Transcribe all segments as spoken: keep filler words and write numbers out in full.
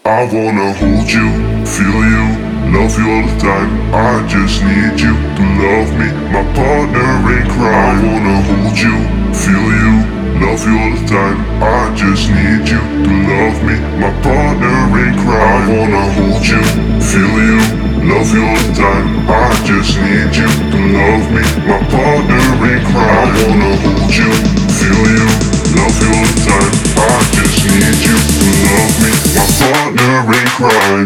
I wanna hold you, feel you, love you all the time. I just need you to love me, my partner in crime. I wanna hold you, feel you, love you all the time. I just need you to love me, my partner in crime. I wanna hold you, feel you, love you all the time. I just need you to love me, my partner in crime. I wanna hold you, feel you, love you all the time. I just need you to love me, my partner in crime.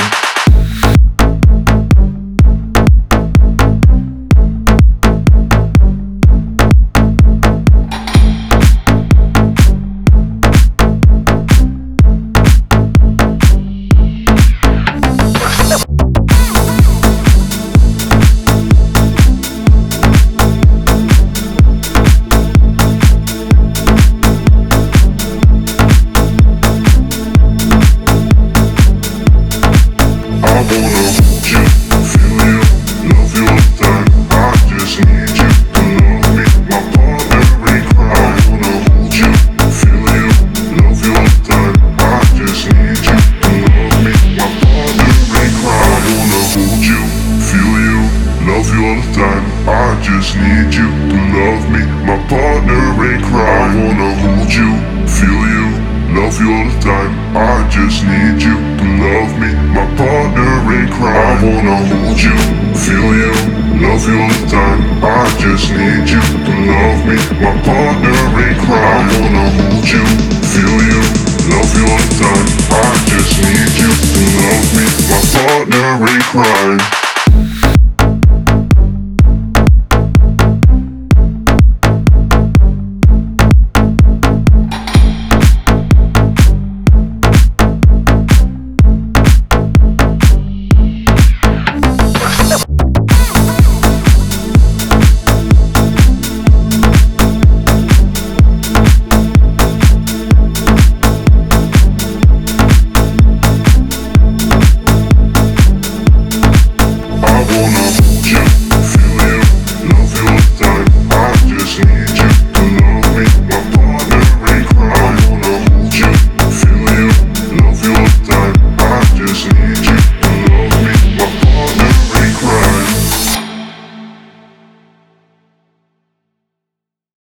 I just need you to love me, my partner in crime. I wanna hold you, feel you, love you all the time. I just need you to love me, my partner in crime. I wanna hold you, feel you, love you all the time. I just need you to love me, my partner in crime. I wanna hold you, feel you, love you all the time. I just need you to love me, my partner in crime.